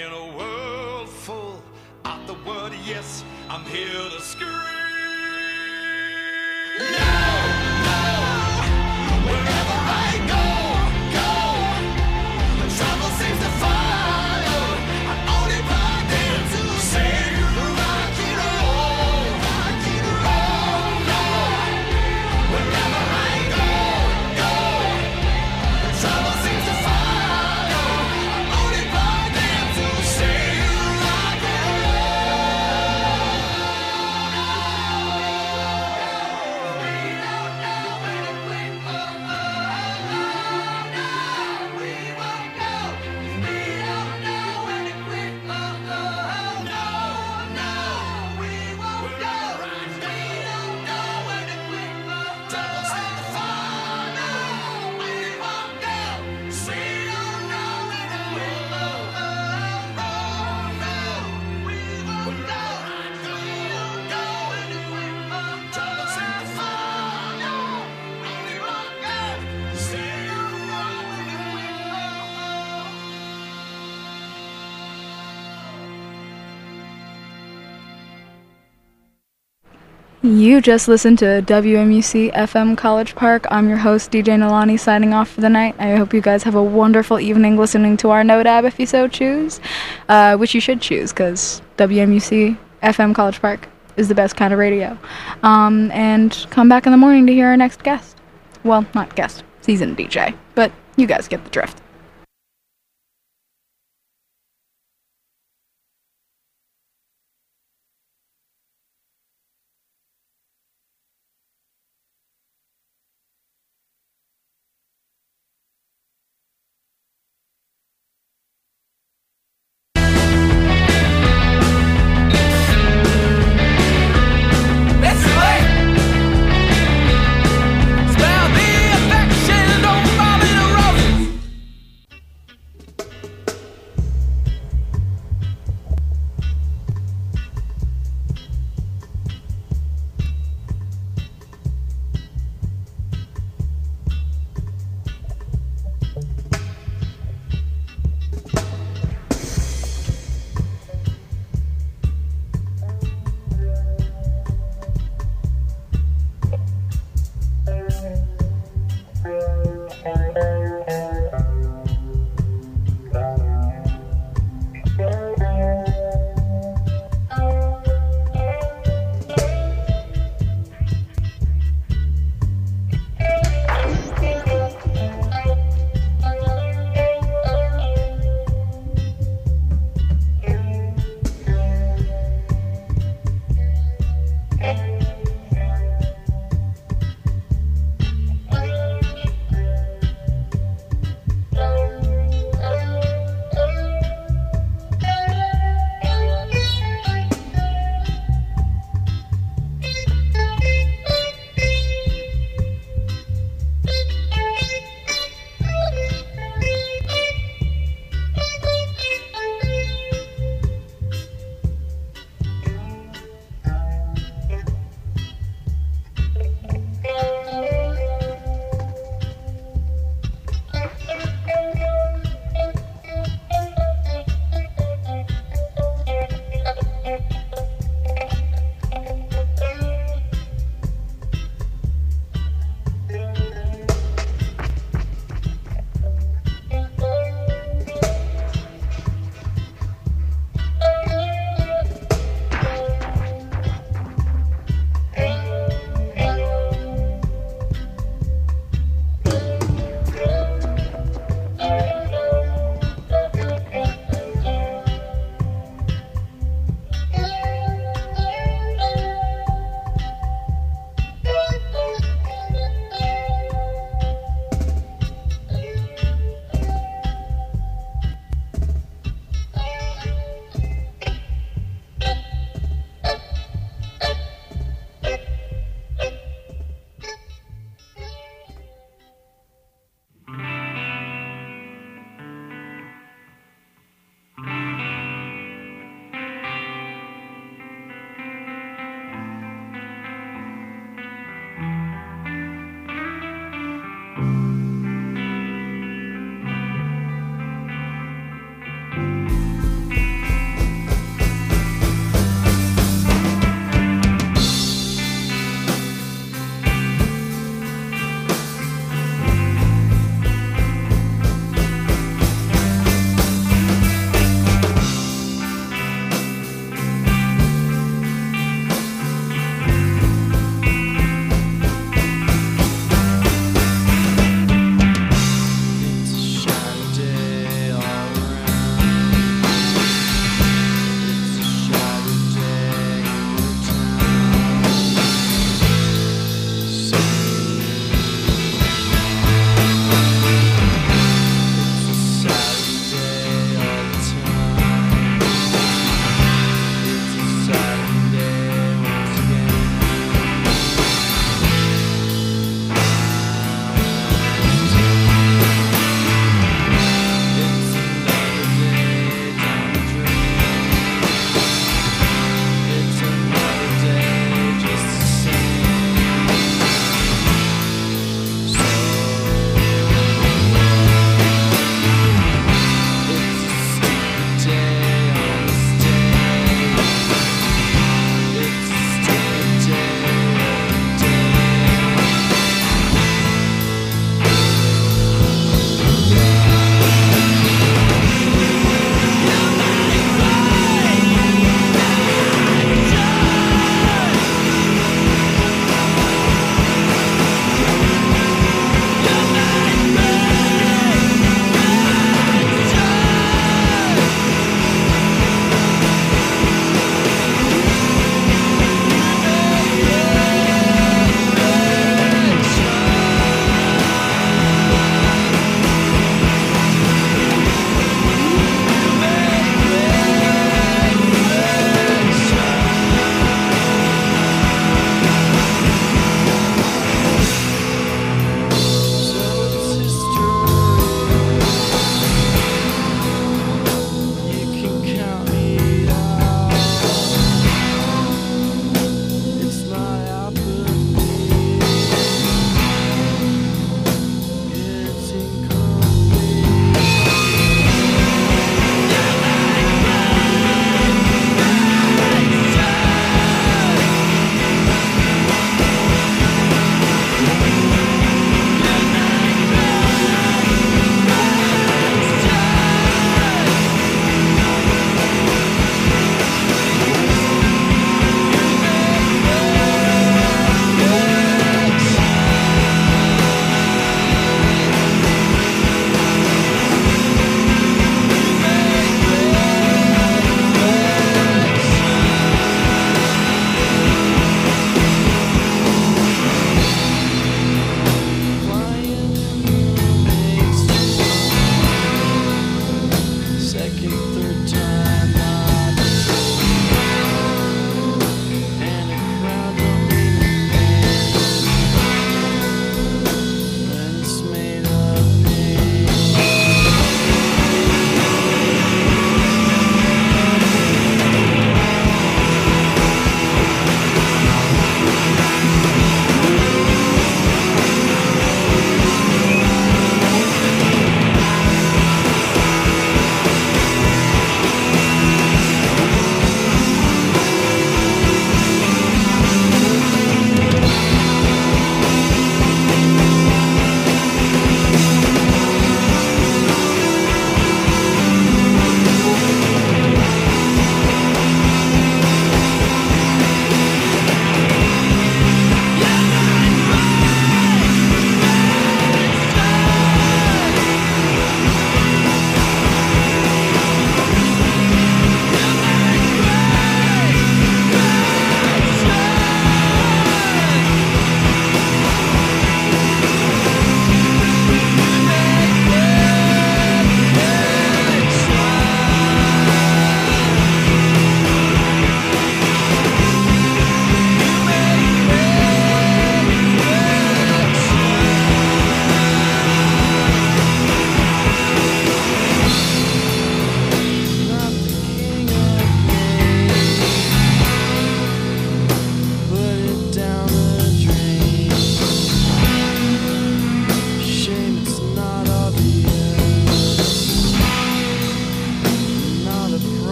In a world full of the word yes, I'm here to scream. No, no, wherever I go, the trouble seems to follow. I'm only plugged in to sing rock and roll, rock and roll. No, wherever I go, the trouble seems to follow. I'm only plugged in to sing rock and You just listened to WMUC FM College Park. I'm your host, DJ Nalani, signing off for the night. I hope you guys have a wonderful evening listening to our NoDab if you so choose, which you should choose, because WMUC FM College Park is the best kind of radio. And come back in the morning to hear our next guest. Well, not guest, seasoned DJ, but you guys get the drift.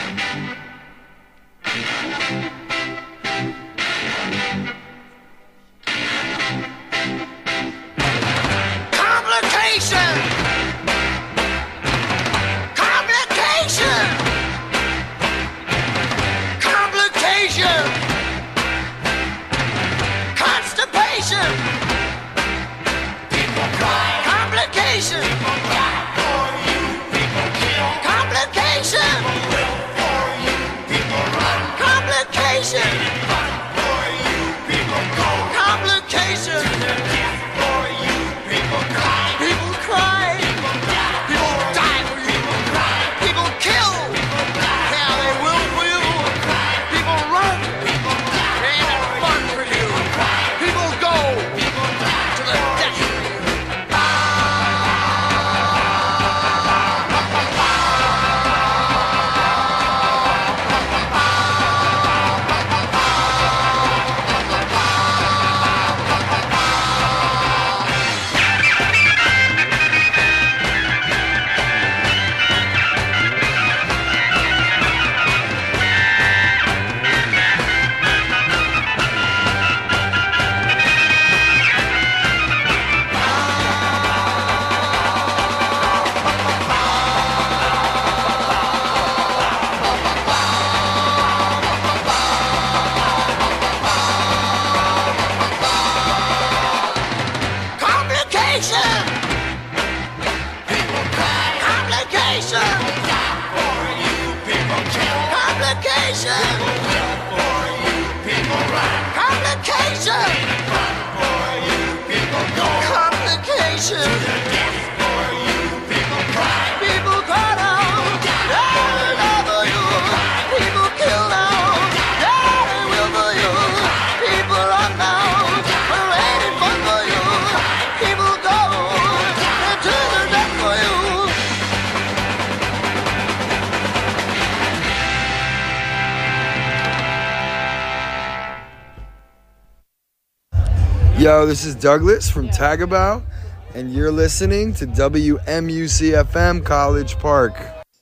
Complication! Complication! Complication! Constipation! People cry. Complication! People die for you. People kill. Complication! People will for you. People run. Complication! Run for you. People go. Complication! To their death for you. People cry. People cry. People die. People die for you. People cry. People kill. People die. Yeah, they will for you. People cry. People run. People die. They ain't that fun for you. People cry. People go. People die. To their death for you. Complication! People cry. Complication! Die for you. People kill. Complication! People will for you. People run. Complication! Run for you. People go. Complication! To their death for you. People cry. People cry now. They love for you. People kill now. They will for you. People run now. We're waiting for you. People go to the death for you. Yo, this is Douglas from Tagabow, and you're listening to WMUC-FM College Park.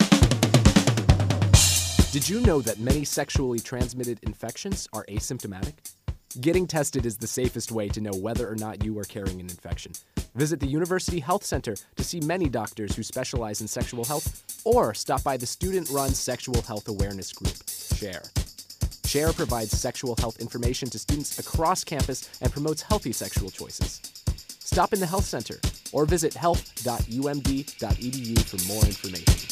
Did you know that many sexually transmitted infections are asymptomatic? Getting tested is the safest way to know whether or not you are carrying an infection. Visit the University Health Center to see many doctors who specialize in sexual health, or stop by the student-run sexual health awareness group, SHARE. SHARE provides sexual health information to students across campus and promotes healthy sexual choices. Stop in the health center or visit health.umd.edu for more information.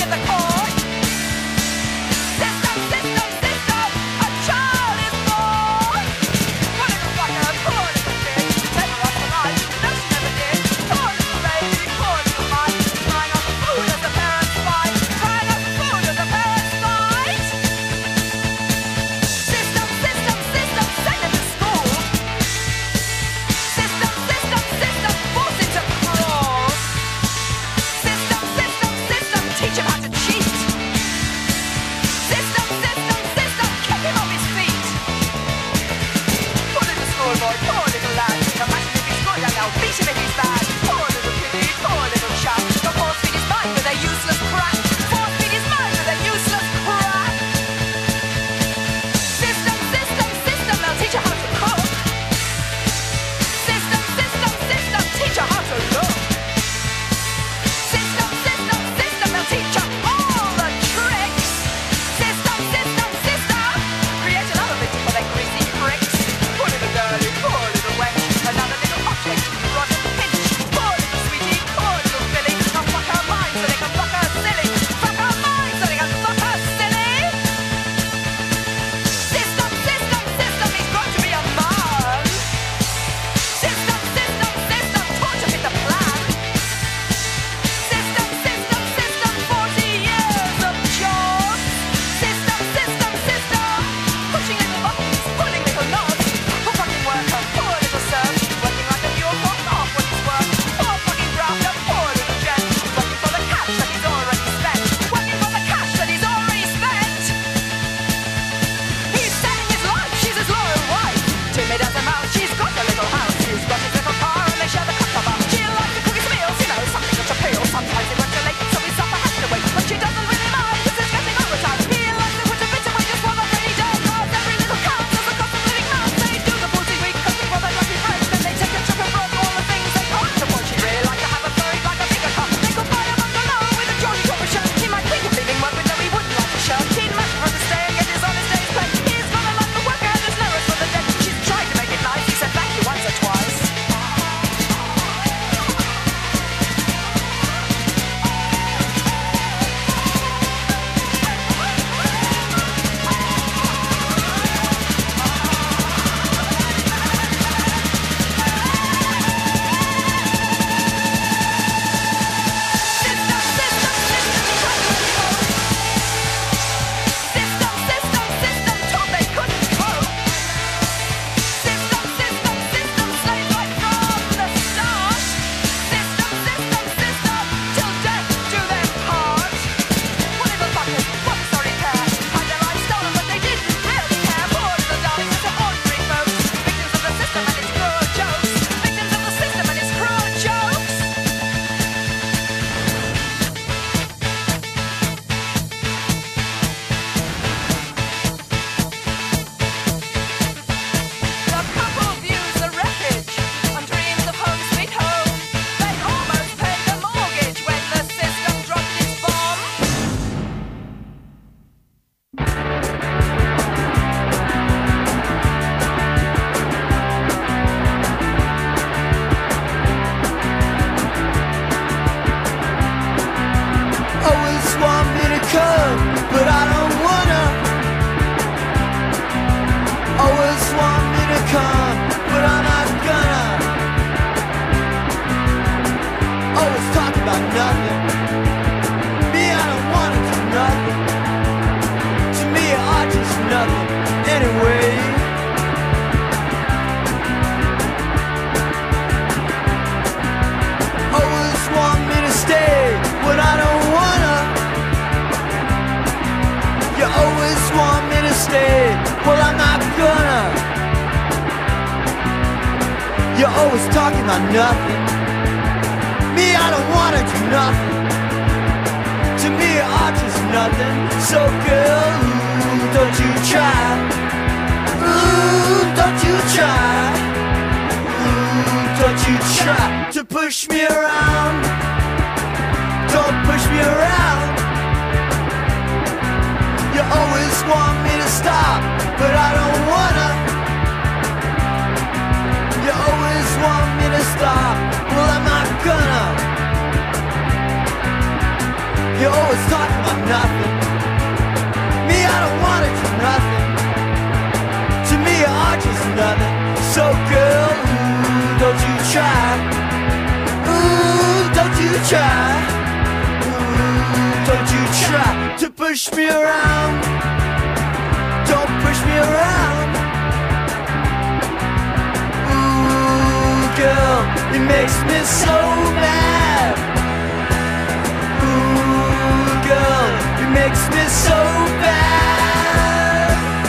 System, a child is born. to me doesn't matter. She's got a little house, she's got his little car, and they share the cup of she likes to cook his meals, you know, something which appeals. Sometimes he runs too late, so his supper has to wait. But she doesn't really mind, 'cause it's getting overtime. He likes to put a bit away just for the rainy day. 'Cause every little counts as a cost of living man. They do the booty week, cooking for their lucky friends. Then they take a trip abroad, all the things they can't afford. She'd really like to have a furry like a bigger car. They could buy a bungalow with a Geordie Cooper shirt. He might think of leaving work, but no, he wouldn't like to shirk. He'd much rather stay and get his honest day's pay. He's got a lot of work and there's no rest for the dead. She's tried to make it nice, he said thank you once or twice. Always want me to come, but I don't wanna. Always want me to come, but I'm not gonna. Always talk about nothing. Me, I don't wanna do nothing. To me, I just nothing. Anyway. Always want me to stay when I don't wanna. You always want me to stay, well I'm not gonna. You're always talking about nothing. Me, I don't wanna do nothing. To me, I'm just nothing. So girl, ooh, don't you try. Ooh, don't you try. Ooh, don't you try to push me around. Don't push me around. You always want me to stop, but I don't wanna. You always want me to stop, well I'm not gonna. You're always talking about nothing. Me, I don't wanna do nothing. To me, I'm just nothing. So girl, ooh, don't you try. Ooh, don't you try. Don't you try to push me around. Don't push me around. Ooh, girl, it makes me so mad. Ooh, girl, it makes me so bad.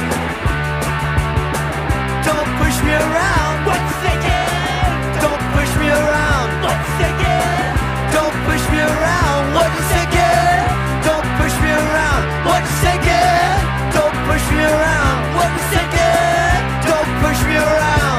Don't push me around. What's thinking? Don't push me around. What's thinking? Don't push me around. What you thinking? Don't push me around. What you thinking? Don't push me around. What you thinking? Don't push me around.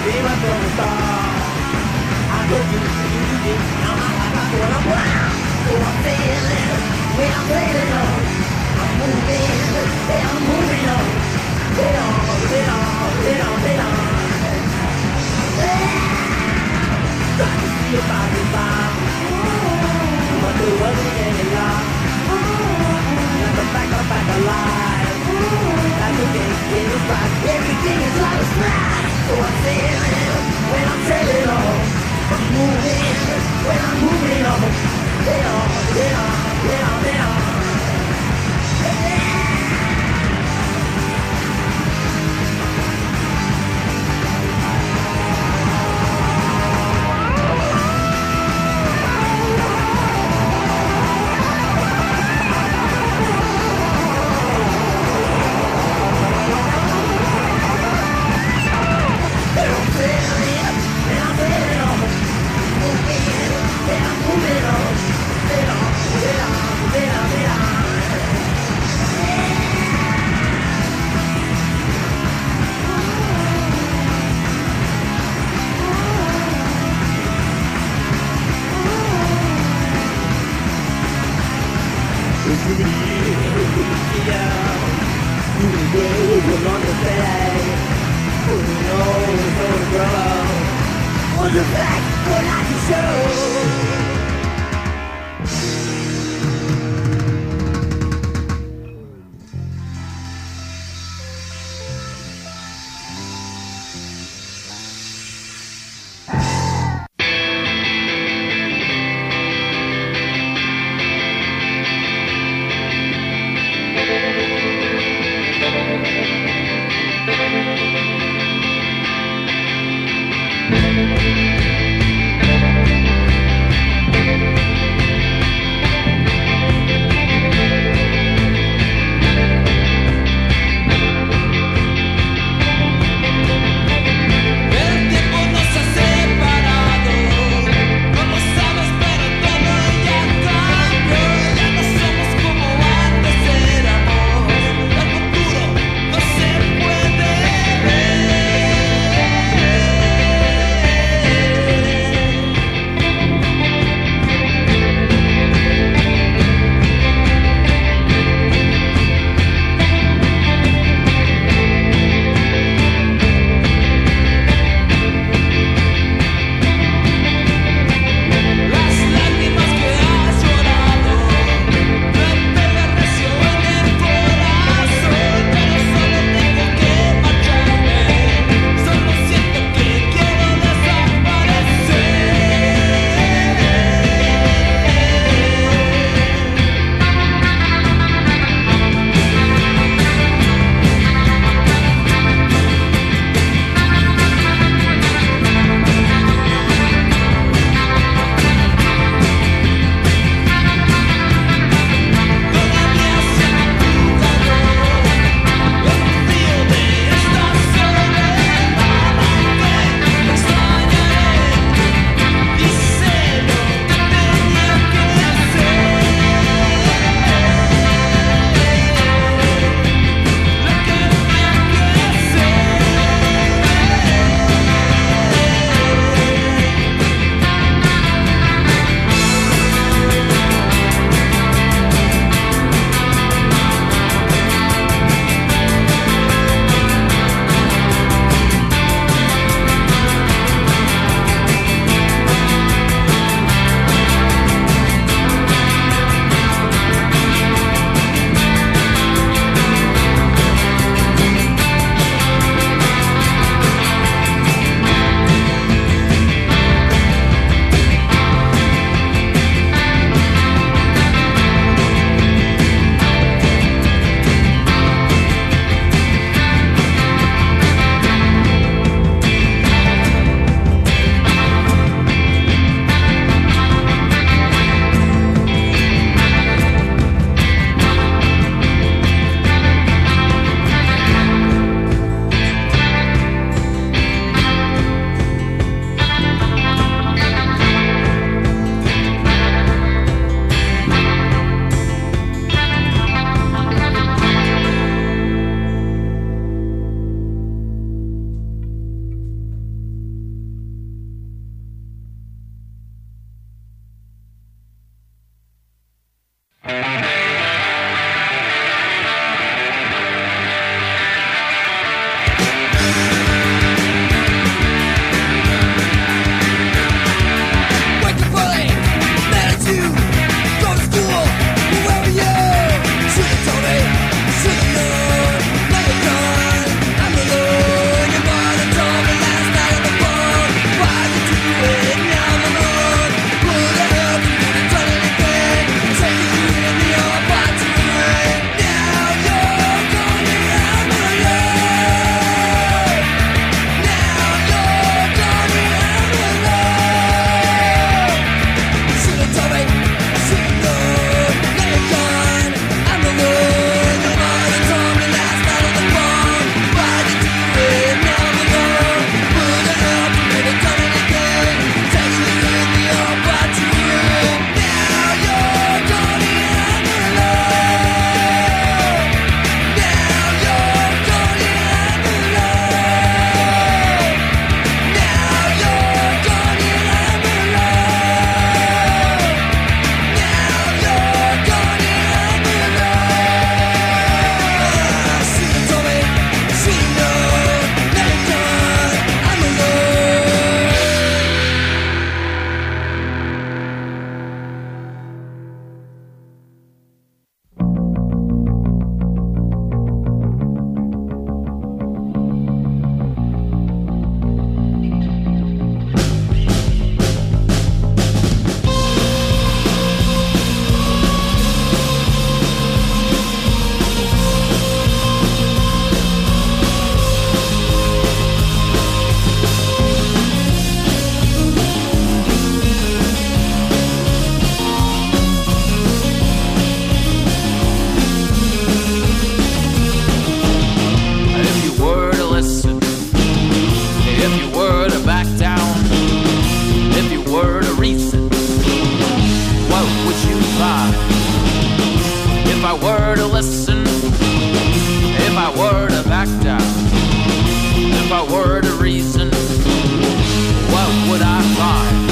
be right from the start. I told you, you did. Now I got what I'm proud. So I'm feeling when I'm feeling on. I'm moving, and I'm moving on. Get on, get on, get on, get on. Try to see if I can find, but there wasn't any love. Like a back alive. That's okay, it was right. Everything is like a stride. So I'm sailing when I'm sailing on. I'm moving when I'm moving on. Get on, get on, get on, get on. What's the fact? What I can show? reason, what would I find?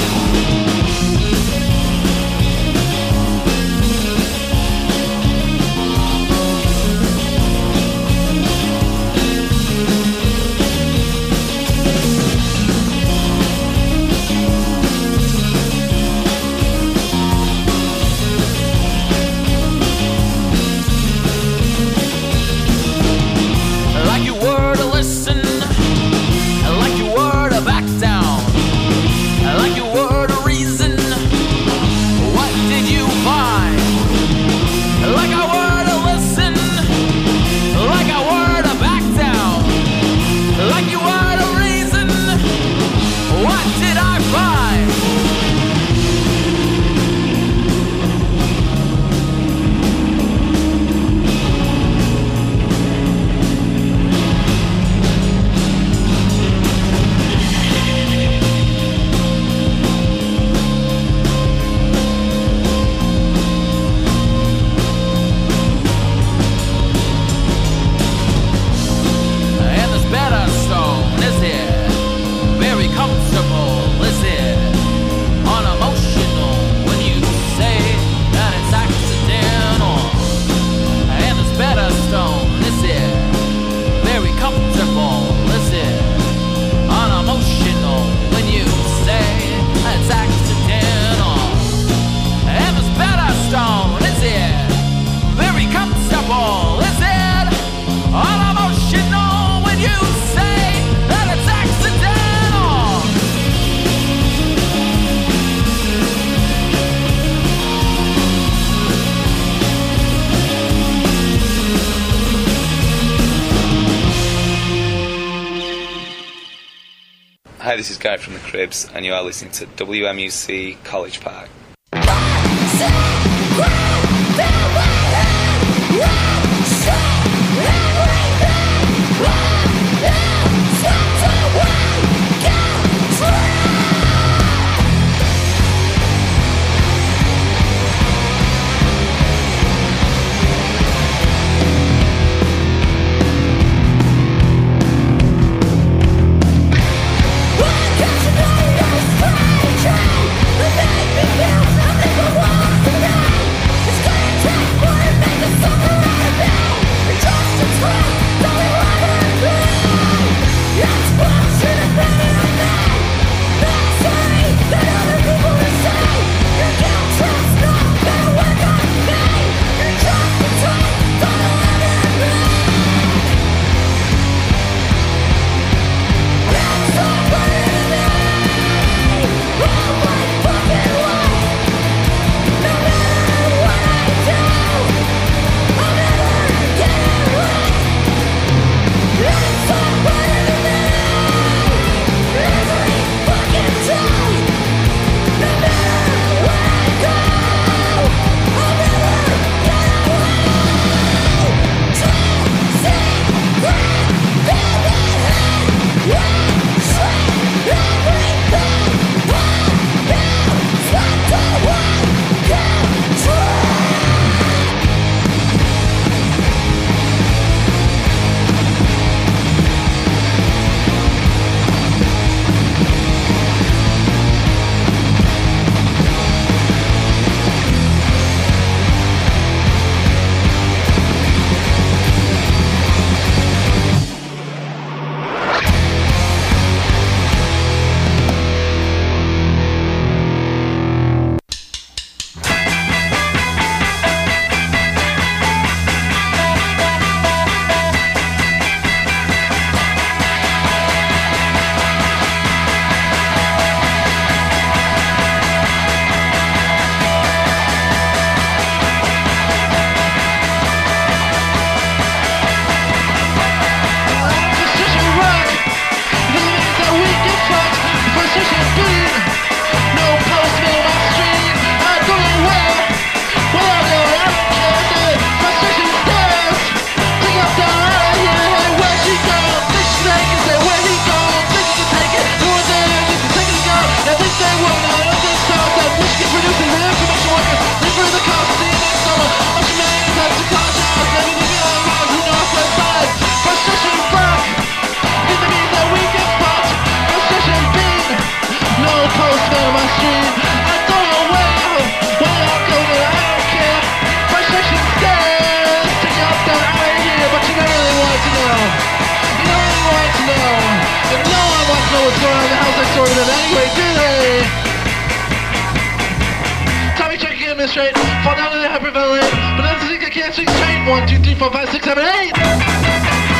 Like you were to listen, like you were to back down, like you were to reason. What did you find? Like I were to listen, like I were to back down, like you were to reason. What did I find? And this better stone, is it very comfortable? Is it unemotional when you say that it's accidental? And this better stone, is it very comfortable? Is it unemotional when you say that it's accidental? And this better stone, is it very comfortable? Is it unemotional when you say that it's accidental? Hi, this is Guy from the Cribs, and you are listening to WMUC College Park. Make me feel something for once again. me straight. Fall down to the hyperventilate. But that's the thing I can't swing straight. 1, 2, 3, 4, 5, 6, 7, 8.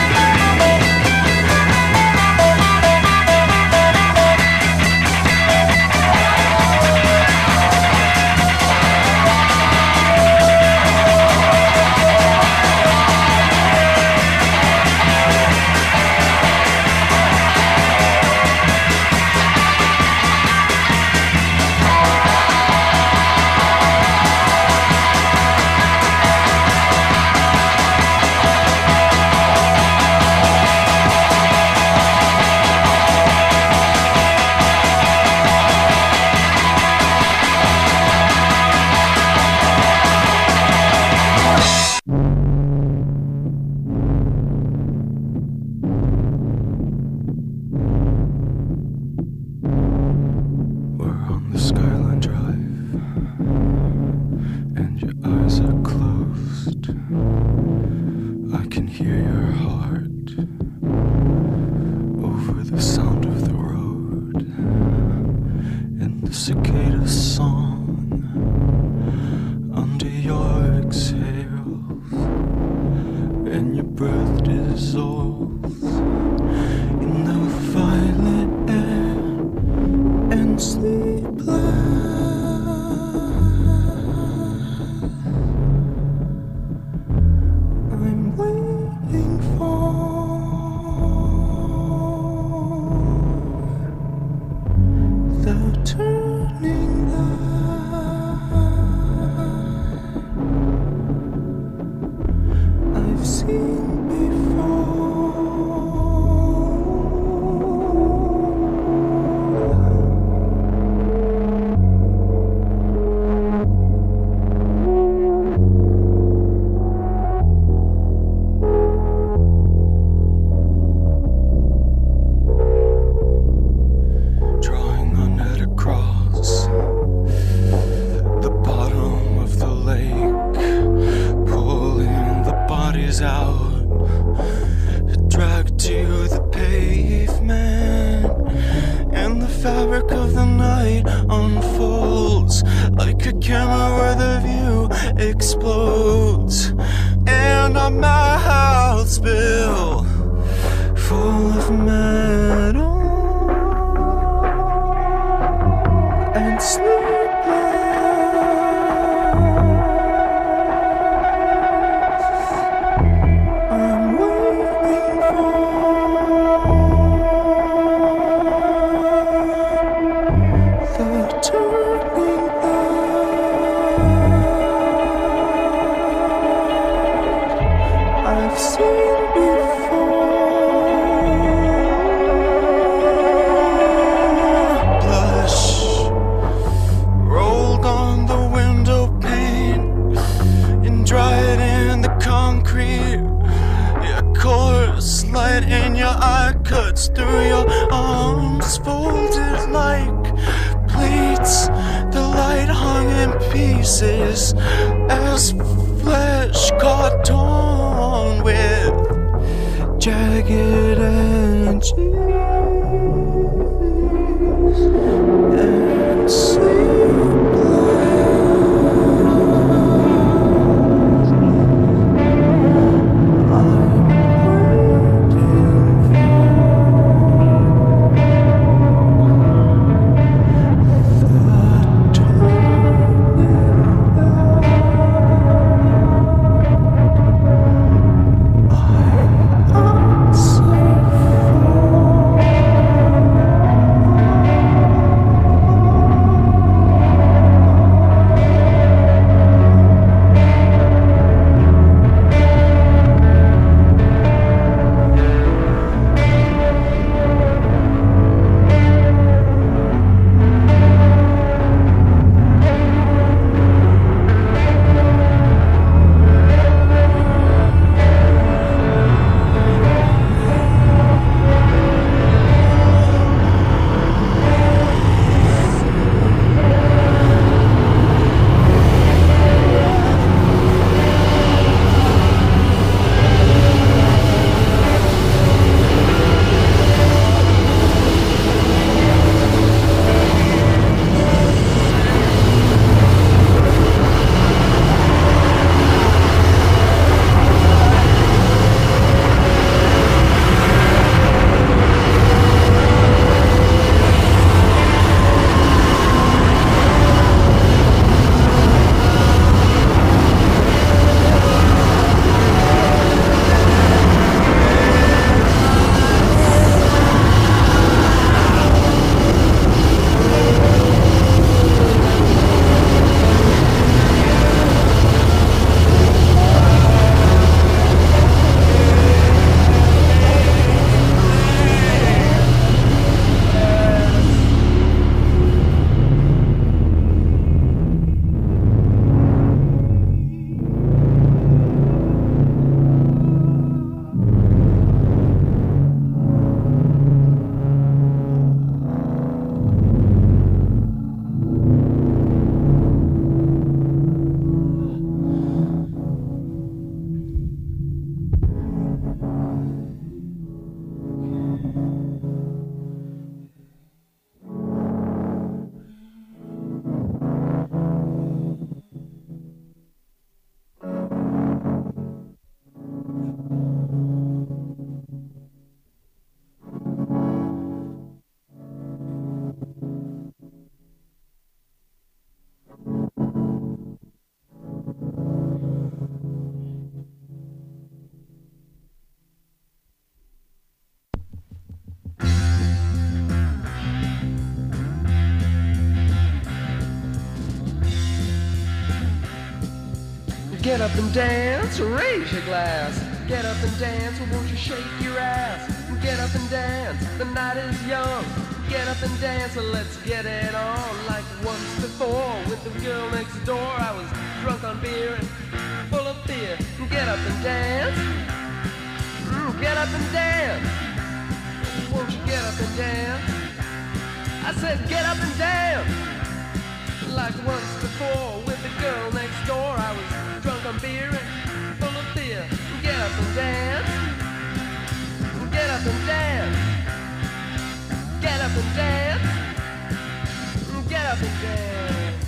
Get up and dance, raise your glass. Get up and dance, won't you shake your ass? Get up and dance, the night is young. Get up and dance, let's get it on. Like once before with the girl next door, I was drunk on beer and full of fear. Get up and dance, get up and dance. Won't you get up and dance? I said get up and dance. Like once before with the girl next door, I was drunk on beer and full of fear. Get up and dance. Get up and dance. Get up and dance. Get up and dance.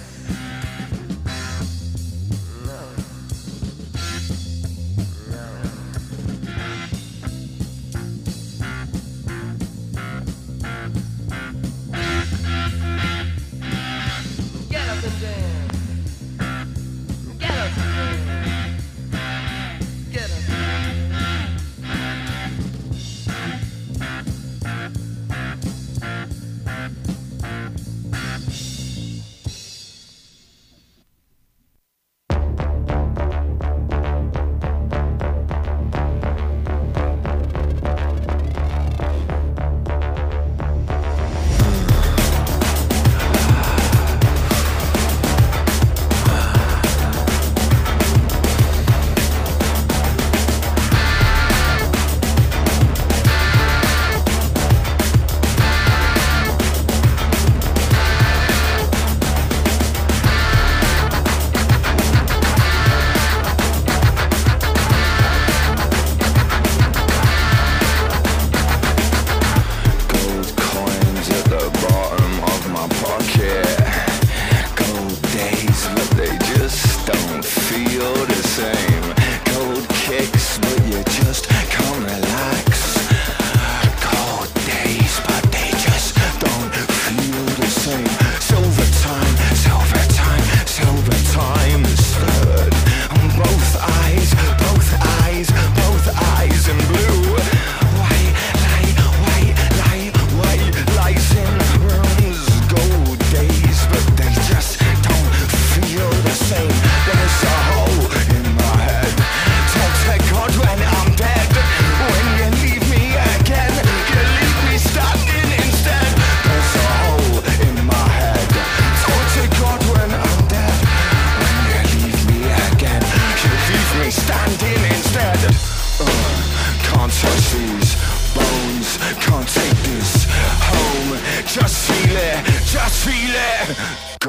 No. No. Get up and dance. Get up and dance. Get up. Just feel it, just feel it.